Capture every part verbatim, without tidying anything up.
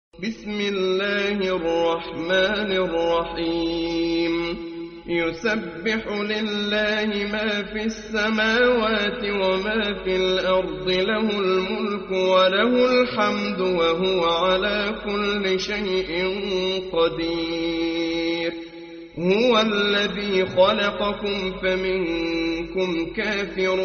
بسم الله الرحمن الرحيم يسبح لله ما في السماوات وما في الأرض له الملك وله الحمد وهو على كل شيء قدير هو الذي خلقكم فمنكم كافر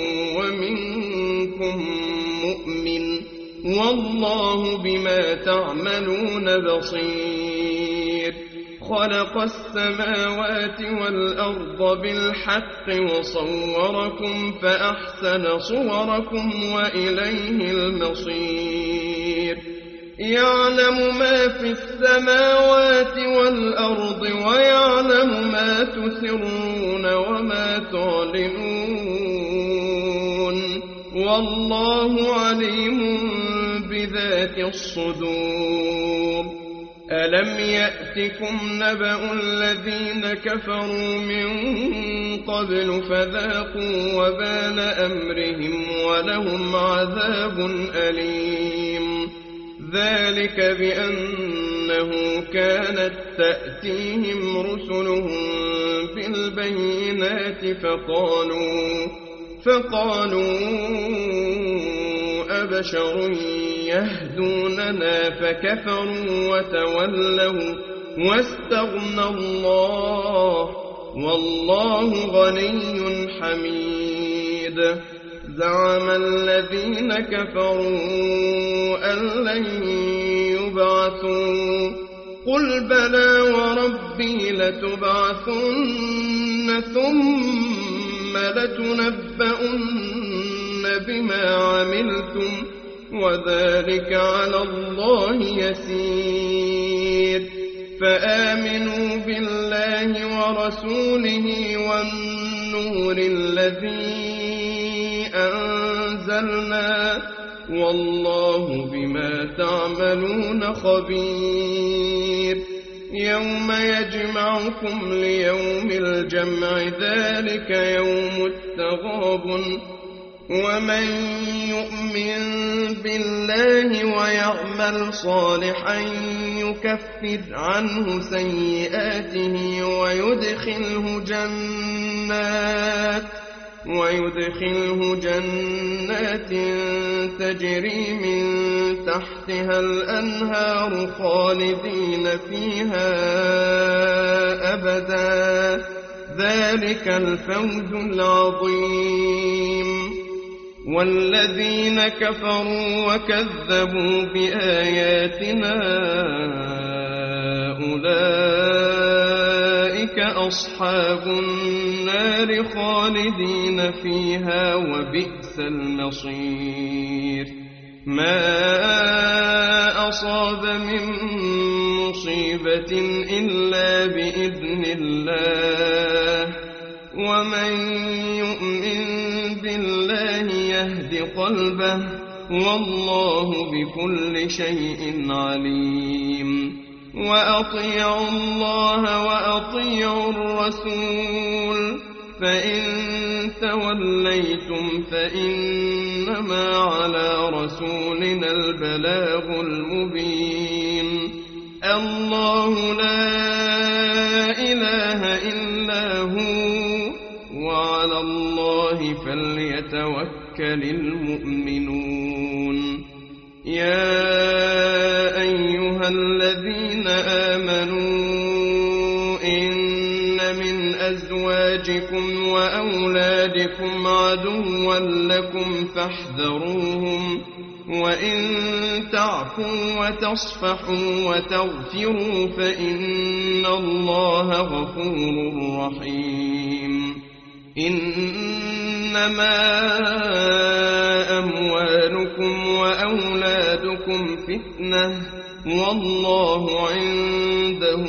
ومنكم مؤمن والله بما تعملون بصير خلق السماوات والأرض بالحق وصوركم فأحسن صوركم وإليه المصير يعلم ما في السماوات والأرض ويعلم ما تسرون وما تعلنون والله عليم بذات الصدور ألم يأتكم نبأ الذين كفروا من قبل فذاقوا وبال أمرهم ولهم عذاب أليم ذلك بأنه كانت تأتيهم رسلهم بالبينات فقالوا فقالوا أبشر يهدوننا فكفروا وتولوا واستغنى الله والله غني حميد زعم الذين كفروا أن لن يبعثوا قل بلى وربي لتبعثن ثم لتنبؤن بما عملتم وذلك على الله يسير فآمنوا بالله ورسوله والنور الذي أنزلنا والله بما تعملون خبير يوم يجمعكم ليوم الجمع ذلك يوم التغابن ومن يؤمن بالله ويعمل صالحا يكفر عنه سيئاته ويدخله جنات ويدخله جنات تجري من تحتها الأنهار خالدين فيها أبدا ذلك الفوز العظيم والذين كفروا وكذبوا بآياتنا أولئك أصحاب النار خالدين فيها وبئس المصير ما أصاب من مصيبة إلا بإذن الله ومن يؤمن بالله يهد قلبه والله بكل شيء عليم وأطيعوا الله وأطيعوا الرسول فإن توليتم فإنما على رسولنا البلاغ المبين الله لا إله إلا هو وعلى الله فليتوكل المؤمنون يا أيها الذين آمنوا إن من أزواجكم وأولادكم عدوا لكم فاحذروهم وإن تعفوا وتصفحوا وتغفروا فإن الله غفور رحيم إنما أموالكم وأولادكم فتنة والله عنده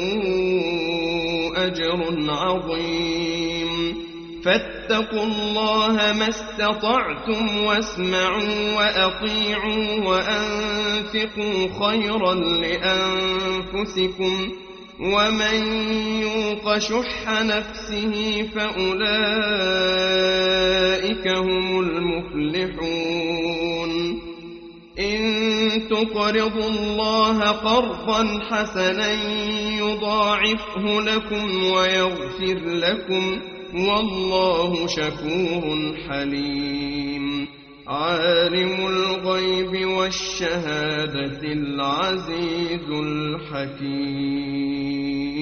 أجر عظيم فاتقوا الله ما استطعتم واسمعوا وأطيعوا وأنفقوا خيرا لأنفسكم ومن يوق شح نفسه فأولئك هم المفلحون إن تقرضوا الله قرضا حسنا يضاعفه لكم ويغفر لكم والله شكور حليم. عالم الغيب والشهادة العزيز الحكيم.